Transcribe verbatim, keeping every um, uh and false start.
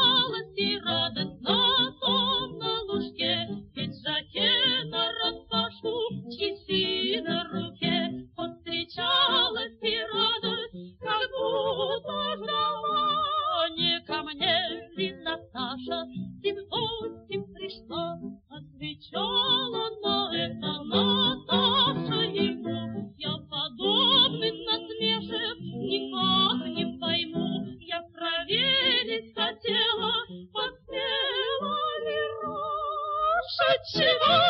встречалась и радостно сон на лужке, в пиджаке нараспашку, часы на руке. Повстречалась и радость, как будто ждала. Не ко мне ли Наташа ты в гости пришла? Отвечала на это Наташа ему: я подобных насмешек никак не пойму. Я проверить хотела, подспела ли Раша, чего